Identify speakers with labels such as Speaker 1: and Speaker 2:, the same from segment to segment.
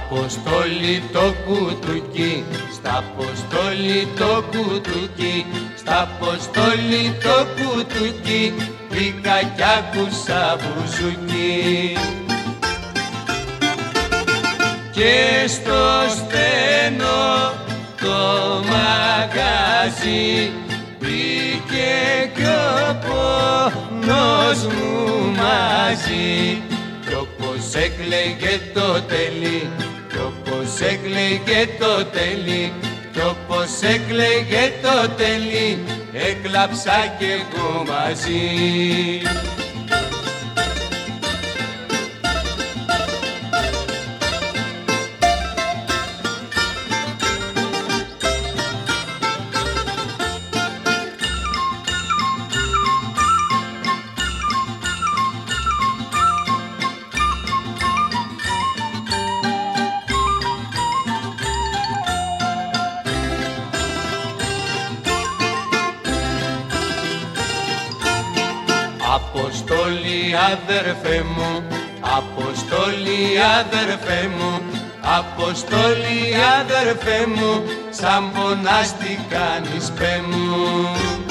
Speaker 1: Αποστόλη το κουτουκί, στα Αποστόλη το κουτουκί, στα Αποστόλη το κουτουκί, βρήκα κι άκουσα μπουζουκί. Και στο στενό το μαγαζί μπήκε κι ο πόνος μου μαζί. Κι όπως έκλαιγε το τελί, κι όπως έκλαιγε το τελί, κι όπως έκλαιγε το τελί, έκλαψα κι εγώ μαζί. Αποστόλη αδερφέ μου, Αποστόλη αδερφέ μου, Αποστόλη αδερφέ μου, σαν πονάς τι κάνεις πέ μου.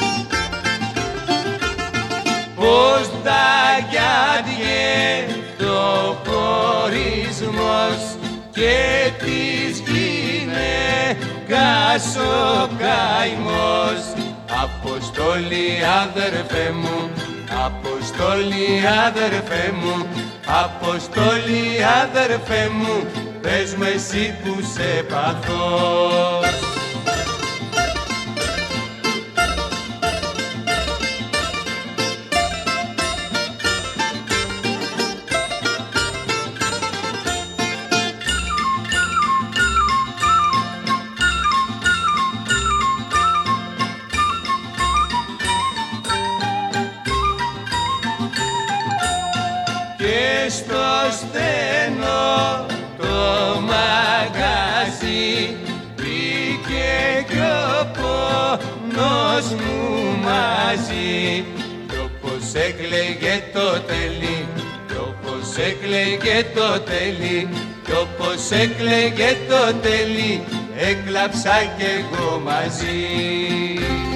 Speaker 1: Πώς ταγιάται το χωρισμός και της γυναίκας ο καημός. Αποστόλη αδερφέ μου, Αποστόλη αδερφέ μου, Αποστόλη αδερφέ μου, πες μου εσύ που σε παθώς. Και στο στενό το μαγαζί μπήκε κι ο πόνος μου μαζί. Κι όπως έκλαιγε το τελί, κι όπως έκλαιγε το τελί, κι όπως έκλαιγε το τελί, έκλαψα κι εγώ μαζί.